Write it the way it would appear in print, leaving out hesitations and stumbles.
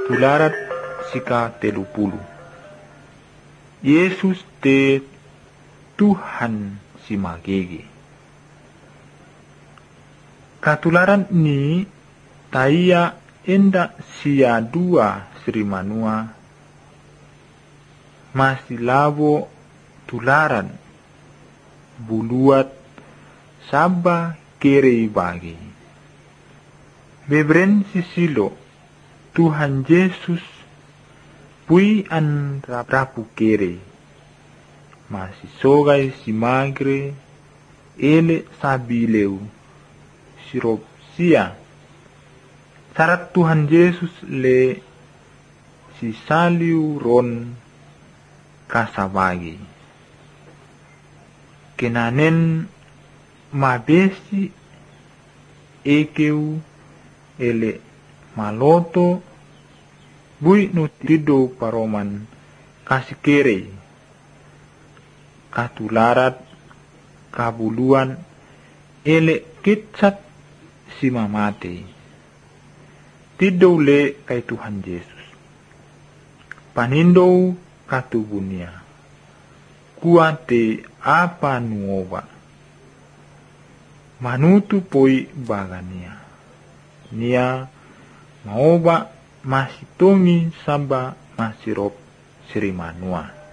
Tularat sika 30. Yesus te Tuhan si magege. Katularan ni taya enda sia dua Sri Manua masih labo tularan buluat saba kere bagi. Bebren sisilo Tuhan Yesus pui an rapu kere masih sogai si magre ele sabileu sirop sia syarat Tuhan Yesus le si saliu ron kasabagi kenanen mabesi ekeu ele maloto bui nutido paroman kasikere katularat kabuluan ele kitsat si mamate tido le kay Tuhan Yesus panindo katubunia kuate apa nuoba manutu poi bagania nia maoba masitongi samba masirop Sri Manua.